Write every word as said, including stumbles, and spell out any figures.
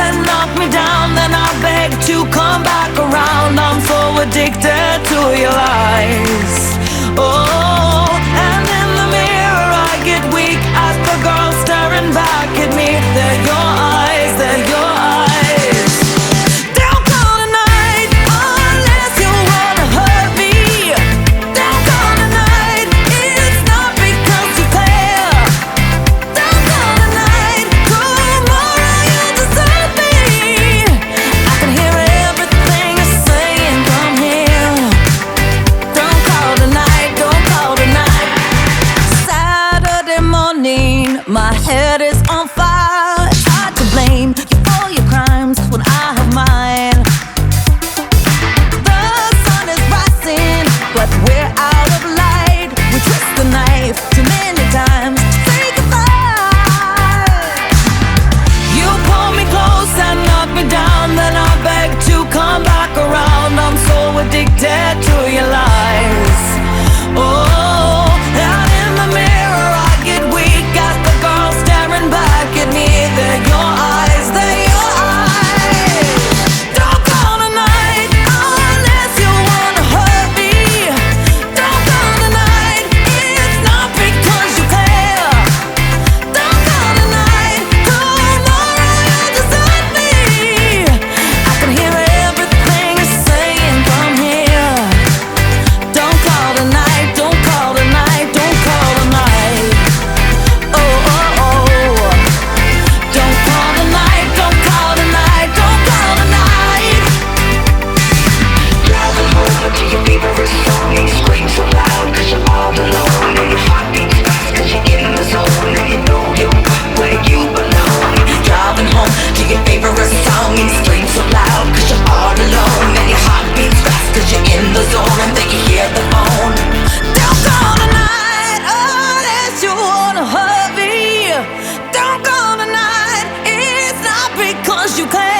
and knock me down, then I beg to come back around. I'm so addicted to your lies. Oh, and in the mirror I get weak as the girl staring back at me. They're your eyes, they're your eyes. Don't call tonight unless you wanna hurt me. Don't call tonight, it's not because you care. Don't call tonight, tomorrow you'll desert me. I can hear everything you're saying from here. Don't call tonight, don't call tonight. Saturday morning, my head is on fire. It's hard to blame you for your crimes when I have mine. The sun is rising, but we're out of light. We twist the knife too many times to say goodbye. You pull me close and knock me down, then I beg to come back around. I'm so addicted to your lies. Oh, and in the mirror I get weak as the girl staring back at me. They're your eyes, they're your eyes. Don't call tonight unless you wanna hurt me. Don't call tonight, it's not because you care. Don't call tonight, tomorrow you'll desert me. I can hear everything you're saying from here. Don't call tonight, don't call tonight, don't call tonight. Oh, oh, oh. Don't call tonight, don't call tonight, don't call tonight. Driving home to your favorite song, and you scream so loud cause you're all alone, and your heart beats fast cause you're in the zone, and you know you're right where you belong. Driving home to your favorite song, and you scream so loud cause you're all alone, and your heart beats fast cause you're in the zone, and then you hear the phone. Don't call tonight unless you wanna hurt me. Don't call tonight, it's not because you care.